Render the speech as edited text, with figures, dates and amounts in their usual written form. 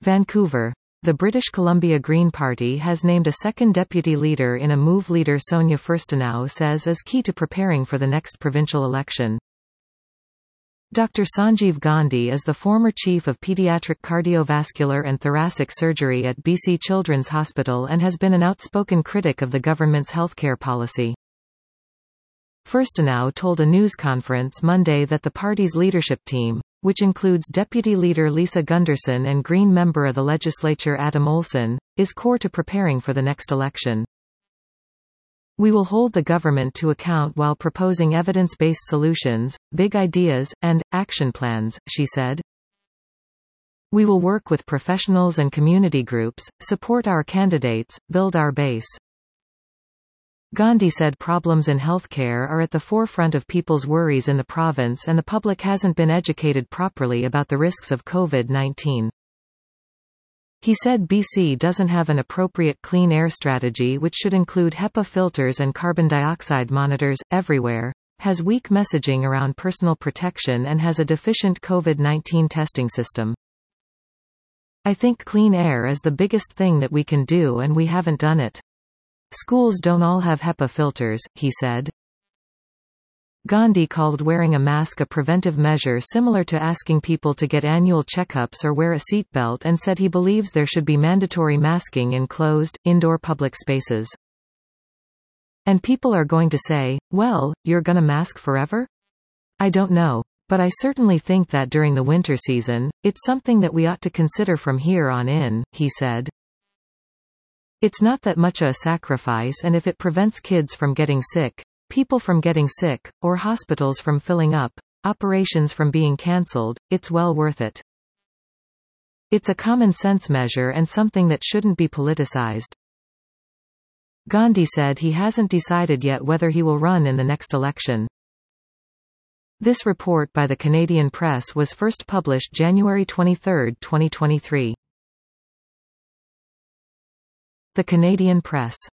Vancouver. The British Columbia Green Party has named a second deputy leader in a move leader Sonia Furstenau says is key to preparing for the next provincial election. Dr. Sanjeev Gandhi is the former chief of pediatric cardiovascular and thoracic surgery at BC Children's Hospital and has been an outspoken critic of the government's healthcare policy. Furstenau told a news conference Monday that the party's leadership team, which includes Deputy Leader Lisa Gunderson and Green member of the legislature Adam Olsen, is core to preparing for the next election. We will hold the government to account while proposing evidence-based solutions, big ideas, and action plans, she said. We will work with professionals and community groups, support our candidates, build our base. Gandhi said problems in healthcare are at the forefront of people's worries in the province and the public hasn't been educated properly about the risks of COVID-19. He said BC doesn't have an appropriate clean air strategy which should include HEPA filters and carbon dioxide monitors, everywhere, has weak messaging around personal protection and has a deficient COVID-19 testing system. I think clean air is the biggest thing that we can do and we haven't done it. Schools don't all have HEPA filters, he said. Gandhi called wearing a mask a preventive measure similar to asking people to get annual checkups or wear a seatbelt and said he believes there should be mandatory masking in closed, indoor public spaces. And people are going to say, well, you're gonna mask forever? I don't know. But I certainly think that during the winter season, it's something that we ought to consider from here on in, he said. It's not that much a sacrifice and if it prevents kids from getting sick, people from getting sick, or hospitals from filling up, operations from being cancelled, it's well worth it. It's a common sense measure and something that shouldn't be politicized. Gandhi said he hasn't decided yet whether he will run in the next election. This report by the Canadian Press was first published January 23, 2023. The Canadian Press.